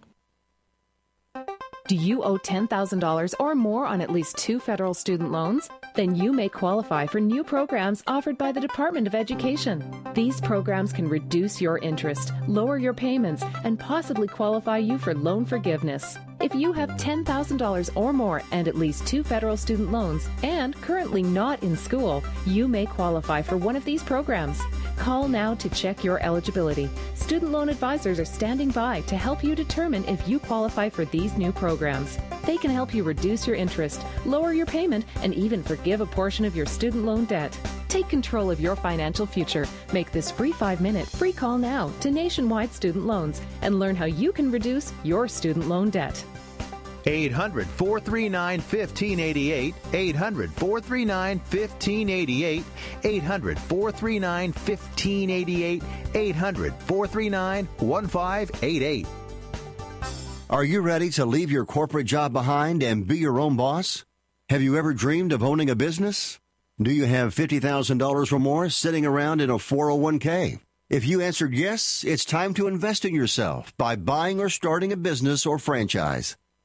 Do you owe ten thousand dollars or more on at least two federal student loans? Then you may qualify for new programs offered by the Department of Education. These programs can reduce your interest, lower your payments, and possibly qualify you for loan forgiveness. If you have ten thousand dollars or more and at least two federal student loans and currently not in school, you may qualify for one of these programs. Call now to check your eligibility. Student loan advisors are standing by to help you determine if you qualify for these new programs. They can help you reduce your interest, lower your payment, and even forgive a portion of your student loan debt. Take control of your financial future. Make this free five-minute free call now to Nationwide Student Loans and learn how you can reduce your student loan debt. eight hundred, four three nine, one five eight eight. eight hundred, four three nine, one five eight eight. eight hundred, four three nine, one five eight eight. eight hundred, four three nine, one five eight eight. Are you ready to leave your corporate job behind and be your own boss? Have you ever dreamed of owning a business? Do you have fifty thousand dollars or more sitting around in a four oh one k? If you answered yes, it's time to invest in yourself by buying or starting a business or franchise.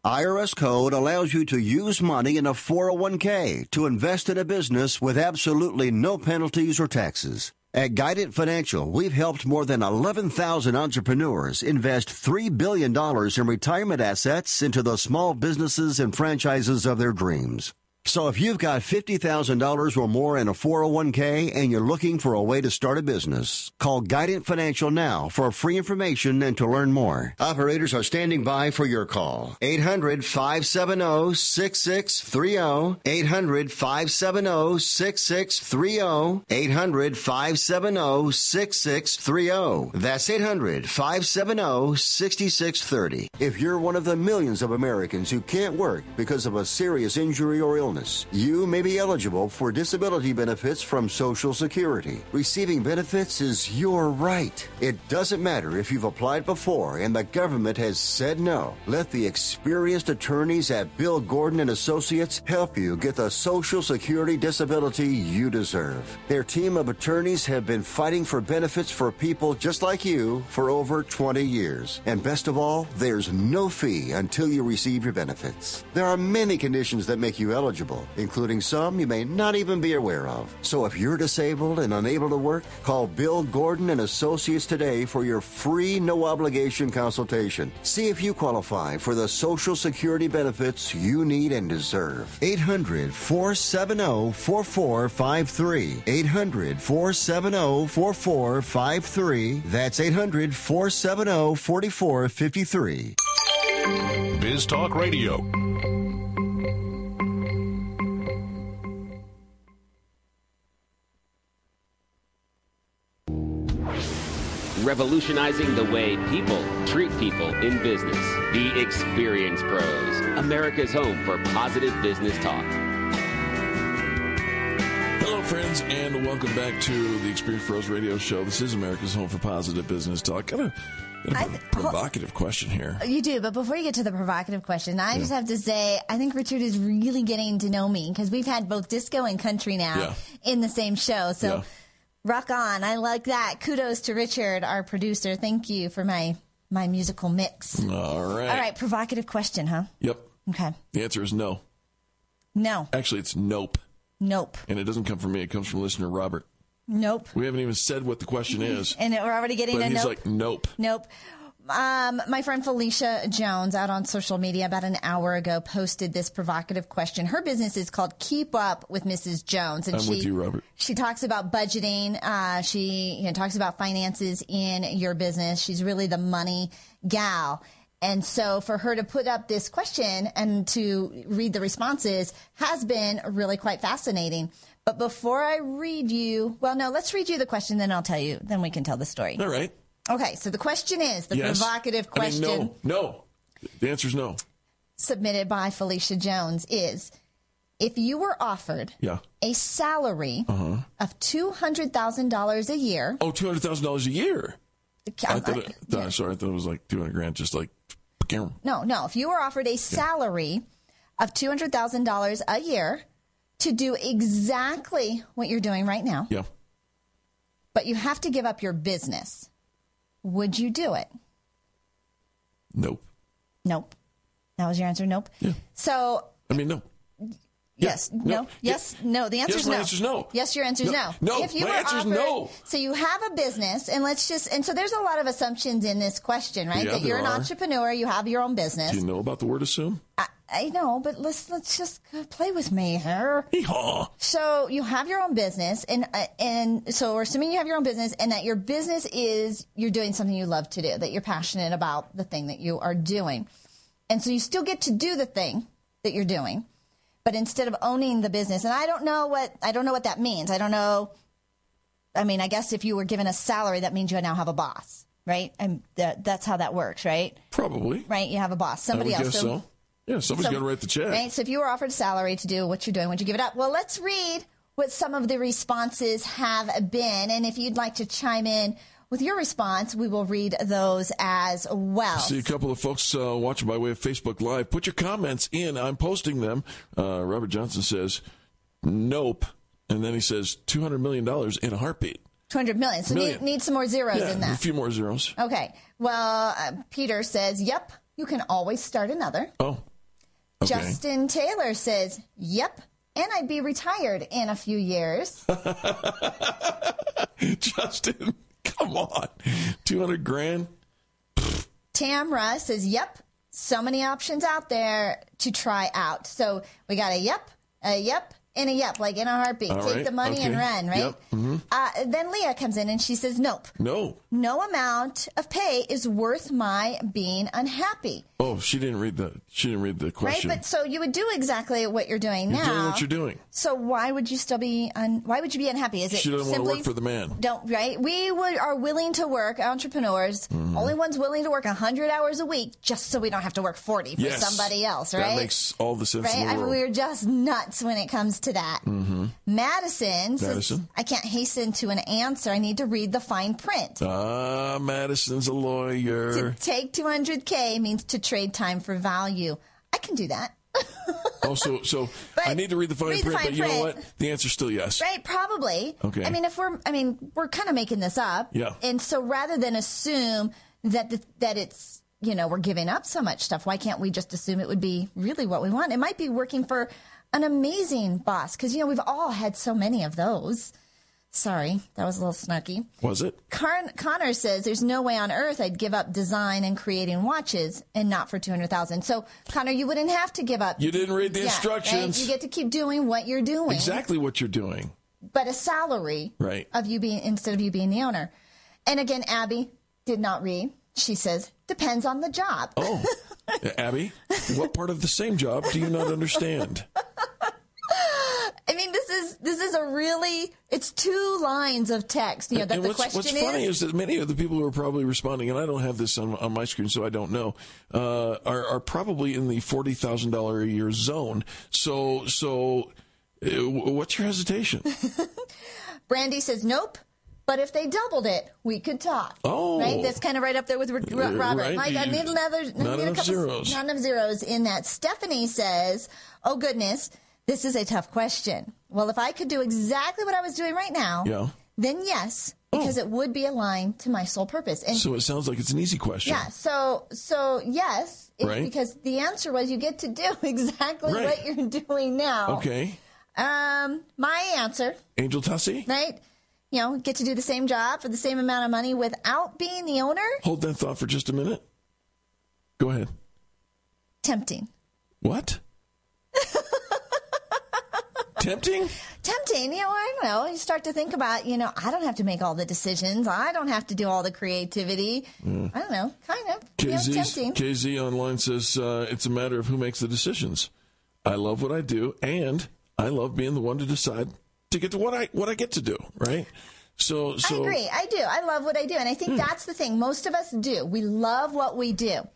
I R S code allows you to use money in a four oh one k to invest in a business with absolutely no penalties or taxes. At Guidant Financial, we've helped more than eleven thousand entrepreneurs invest three billion dollars in retirement assets into the small businesses and franchises of their dreams. So if you've got fifty thousand dollars or more in a four oh one k and you're looking for a way to start a business, call Guidant Financial now for free information and to learn more. Operators are standing by for your call. eight hundred, five seven zero, six six three zero. eight hundred, five seven zero, six six three zero. eight hundred, five seven zero, six six three zero. That's eight hundred, five seven zero, six six three zero. If you're one of the millions of Americans who can't work because of a serious injury or illness, you may be eligible for disability benefits from Social Security. Receiving benefits is your right. It doesn't matter if you've applied before and the government has said no. Let the experienced attorneys at Bill Gordon and Associates help you get the Social Security disability you deserve. Their team of attorneys have been fighting for benefits for people just like you for over twenty years. And best of all, there's no fee until you receive your benefits. There are many conditions that make you eligible, including some you may not even be aware of. So if you're disabled and unable to work, call Bill Gordon and Associates today for your free no-obligation consultation. See if you qualify for the Social Security benefits you need and deserve. eight hundred, four seven zero, four four five three. eight hundred, four seven zero, four four five three. That's eight hundred, four seven zero, four four five three. Biz Talk Radio. Revolutionizing the way people treat people in business. The Experience Pros, America's home for positive business talk. Hello, friends, and welcome back to the Experience Pros Radio Show. This is America's home for positive business talk. Got a, got a th- provocative question here. You do, but before you get to the provocative question, I yeah. just have to say, I think Richard is really getting to know me because we've had both disco and country now yeah. in the same show. So. Yeah. Rock on. I like that. Kudos to Richard, our producer. Thank you for my, my musical mix. All right. All right. Provocative question, huh? Yep. Okay. The answer is no. No. Actually, it's nope. Nope. And it doesn't come from me. It comes from listener Robert. Nope. We haven't even said what the question is. And we're already getting but a he's nope. like, nope. Nope. Um, my friend Felicia Jones out on social media about an hour ago posted this provocative question. Her business is called Keep Up with Missus Jones. And I'm she, with you, Robert. She talks about budgeting. Uh, she you know, talks about finances in your business. She's really the money gal. And so for her to put up this question and to read the responses has been really quite fascinating. But before I read you, well, no, let's read you the question, then I'll tell you. Then we can tell the story. All right. Okay, so the question is, the yes. provocative question. I mean, no, no. The answer is no. Submitted by Felicia Jones is, if you were offered yeah. a salary uh-huh. of two hundred thousand dollars a year. Oh, two hundred thousand dollars a year? I, I thought it, I, yeah. Sorry, I thought it was like two hundred grand, just like. No, no. If you were offered a salary yeah. of two hundred thousand dollars a year to do exactly what you're doing right now, yeah. but you have to give up your business, would you do it? Nope. Nope. That was your answer? Nope. Yeah. So. I mean, no. Yes. Yeah. No. no. Yes. Yeah. No. The answer yes, is no. My answer is no. Yes, your answer is no. No. no. If you my were answer offered, is no. So you have a business, and let's just, and so there's a lot of assumptions in this question, right? Yeah, that you're an are. entrepreneur, you have your own business. Do you know about the word assume? I, I know, but let's let's just play with me here. Hee-haw. So you have your own business, and uh, and so we're assuming you have your own business, and that your business is you're doing something you love to do, that you're passionate about the thing that you are doing, and so you still get to do the thing that you're doing, but instead of owning the business, and I don't know what I don't know what that means. I don't know. I mean, I guess if you were given a salary, that means you now have a boss, right? And that, that's how that works, right? Probably. Right, you have a boss, somebody I would else. Guess so. Yeah, somebody's so, got to write the check. Right? So if you were offered a salary to do what you're doing, would you give it up? Well, let's read what some of the responses have been. And if you'd like to chime in with your response, we will read those as well. I see a couple of folks uh, watching by way of Facebook Live. Put your comments in. I'm posting them. Uh, Robert Johnson says, nope. And then he says two hundred million dollars in a heartbeat. two hundred million dollars. So Million. need, need some more zeros yeah, in that. A few more zeros. Okay. Well, uh, Peter says, yep, you can always start another. Oh. Okay. Justin Taylor says, yep, and I'd be retired in a few years. Justin, come on. two hundred grand? Tamra says, yep, so many options out there to try out. So we got a yep, a yep, and a yep, like in a heartbeat. All Take right. the money Okay. and run, right? Yep. Mm-hmm. Uh, then Leah comes in and she says, nope. No. No amount of pay is worth my being unhappy. Oh, she didn't read the she didn't read the question. Right, but so you would do exactly what you're doing You're now. doing what you're doing. So why would you still be un, why would you be unhappy? Is it She doesn't want to simply work for the man. Don't right? We would are willing to work, entrepreneurs, Mhm. only ones willing to work one hundred hours a week just so we don't have to work forty for Yes. somebody else, right? That makes all the sense right? in the I mean, world. we're just nuts when it comes to that. Mm-hmm. Madison says, Madison? I can't hasten to an answer. I need to read the fine print. Ah, Madison's a lawyer. To take two hundred K means to trade time for value. I can do that. Oh, so, so But I need to read the fine read the print, fine but you know print. what? The answer's still yes. Right, probably. Okay. I mean, if we're, I mean, we're kind of making this up. Yeah. And so rather than assume that the, that it's, you know, we're giving up so much stuff, why can't we just assume it would be really what we want? It might be working for an amazing boss because, you know, we've all had so many of those. Sorry, that was a little snarky. Was it? Con- Connor says there's no way on earth I'd give up design and creating watches and not for two hundred thousand dollars. So, Connor, you wouldn't have to give up. You didn't read the Yeah, instructions. right? You get to keep doing what you're doing. Exactly what you're doing. But a salary Right. of you being instead of you being the owner. And again, Abby did not read. She says, depends on the job. Oh, Abby, what part of the same job do you not understand? I mean, this is this is a really it's two lines of text. You know that And the what's, question what's is. funny is that many of the people who are probably responding, and I don't have this on, on my screen, so I don't know, uh, are, are probably in the forty thousand dollars a year zone. So, so uh, what's your hesitation? Brandy says nope. But if they doubled it, we could talk. Oh. Right? That's kind of right up there with R- Uh, Robert. right. Mike, I need another. I Not need a enough couple, zeros. Not enough zeros in that. Stephanie says, oh, goodness, this is a tough question. Well, if I could do exactly what I was doing right now, Yeah. then yes, because it would be aligned to my sole purpose. And So it sounds like it's an easy question. yeah, so so yes, it's Right. because the answer was you get to do exactly Right. what you're doing now. Okay. Um, my answer, Angel Tussie? right? You know, get to do the same job for the same amount of money without being the owner. Hold that thought for just a minute. Go ahead. Tempting. What? Tempting? Tempting, you know, I don't know. You start to think about, you know, I don't have to make all the decisions. I don't have to do all the creativity. Yeah. I don't know, kind of. You know, K Z's, tempting. K Z online says uh, it's a matter of who makes the decisions. I love what I do, and I love being the one to decide to get to what I what I get to do. Right? So, so I agree. I do. I love what I do. And I think Hmm. that's the thing. Most of us do. We love what we do.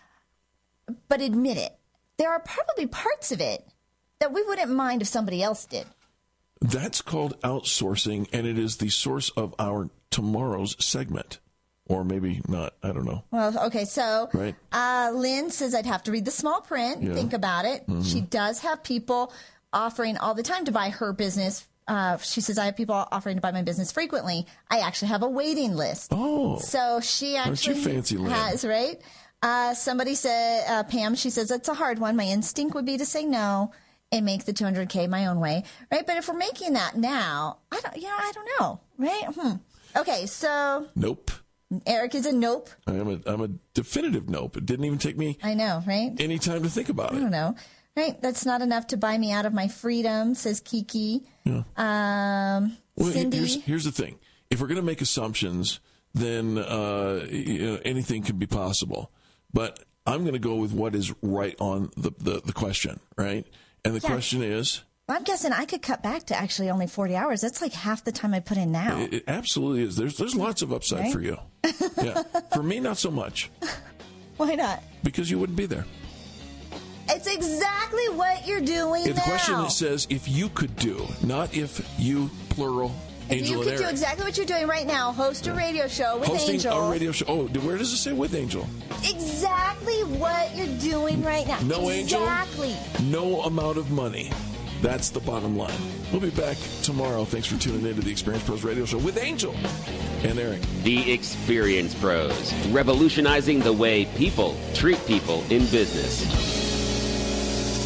But admit it. There are probably parts of it that we wouldn't mind if somebody else did. That's called outsourcing, and it is the source of our tomorrow's segment, or maybe not. I don't know. Well, okay, so Right. uh, Lynn says I'd have to read the small print. Yeah. Think about it. Mhm. She does have people offering all the time to buy her business. Uh, she says, I have people offering to buy my business frequently. I actually have a waiting list. Oh. So she Aren't you actually fancy, Lynn? has, right? Uh, somebody said, uh, Pam, she says, it's a hard one. My instinct would be to say no and make the two hundred K my own way, right? But if we're making that now, I don't, you know, I don't know, right? Hmm. Okay, so Nope. Eric is a nope. I am a I'm a definitive nope. It didn't even take me I know, right? any time to think about I it. don't know. Right? That's not enough to buy me out of my freedom, says Kiki. Yeah. Um, Well, Cindy. here's here's the thing. If we're going to make assumptions, then uh, you know, anything can be possible. But I'm going to go with what is right on the, the, the question, right? And the Yeah. question is, Well, I'm guessing I could cut back to actually only forty hours. That's like half the time I put in now. it, it absolutely is. There's there's lots of upside Right? for you. Yeah. For me, not so much, Why not? because you wouldn't be there. It's exactly what you're doing If the now. question says if you could do, not if you, plural, if Angel you and could do Eric. exactly what you're doing right now, host a radio show with Hosting Angel. a radio show. Oh, where does it say with Angel? Exactly what you're doing right now. No Angel? Exactly. No amount of money. That's the bottom line. We'll be back tomorrow. Thanks for tuning in to the Experience Pros Radio Show with Angel and Eric. The Experience Pros, revolutionizing the way people treat people in business.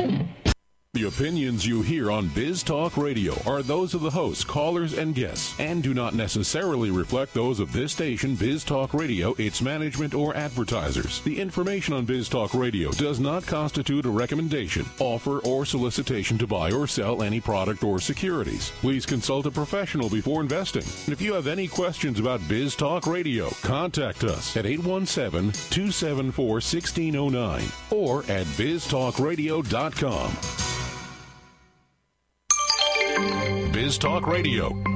The opinions you hear on Biz Talk Radio are those of the hosts, callers, and guests, and do not necessarily reflect those of this station, Biz Talk Radio, its management, or advertisers. The information on Biz Talk Radio does not constitute a recommendation, offer, or solicitation to buy or sell any product or securities. Please consult a professional before investing. And if you have any questions about Biz Talk Radio, contact us at eight one seven, two seven four, one six zero nine or at biz talk radio dot com. Biz Talk Radio,